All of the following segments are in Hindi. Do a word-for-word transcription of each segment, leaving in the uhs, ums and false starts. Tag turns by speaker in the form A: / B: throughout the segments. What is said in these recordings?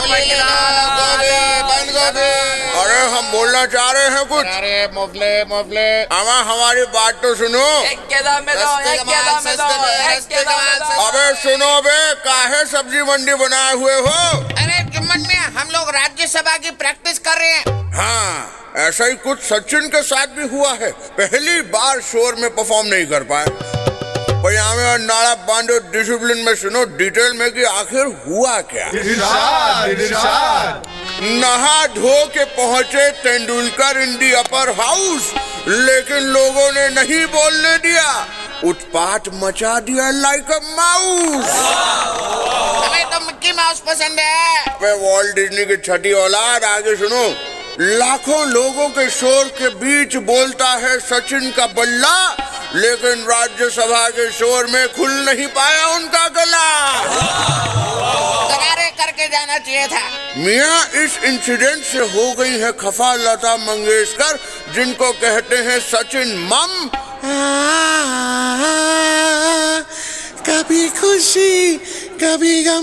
A: अरे हम बोलना चाह रहे हैं कुछ।
B: अरे मोफले मोफले
A: अमा हमारी बात तो सुनो। अबे सुनो बे, काहे सब्जी मंडी बनाए हुए हो?
C: अरे जुम्मन में हम लोग राज्यसभा की प्रैक्टिस कर रहे हैं।
A: हाँ, ऐसा ही कुछ सचिन के साथ भी हुआ है। पहली बार शोर में परफॉर्म नहीं कर पाए। पजामे और नाड़ा बांधो, डिसिप्लिन में सुनो डिटेल में कि आखिर हुआ क्या। नहा धो के पहुंचे तेंदुलकर इन दी अपर हाउस, लेकिन लोगों ने नहीं बोलने दिया। उत्पात मचा दिया लाइक अ माउस।
C: हमें तो मिक्की माउस पसंद है।
A: वे वॉल्ट डिज्नी की छठी औलाद। आगे सुनो। लाखों लोगों के शोर के बीच बोलता है सचिन का बल्ला, लेकिन राज्यसभा के शोर में खुल नहीं पाया उनका गला।
C: करारे करके जाना चाहिए था।
A: मियाँ, इस इंसिडेंट से हो गई है खफा लता मंगेशकर, जिनको कहते हैं सचिन मम।
D: कभी खुशी कभी गम।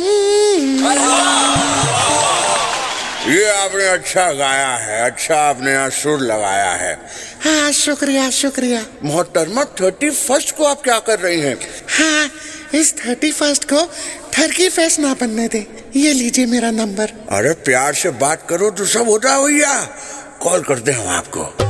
A: ये आपने अच्छा गाया है, अच्छा आपने यहाँ सुर लगाया है।
D: हाँ, शुक्रिया शुक्रिया।
A: मोहतरमा, थर्टी फर्स्ट को आप क्या कर रही हैं?
D: हाँ, इस थर्टी फर्स्ट को ठरकी फेस ना बनने दे। ये लीजिए मेरा नंबर।
A: अरे प्यार से बात करो तो सब होता है भैया। कॉल करते हैं हम आपको।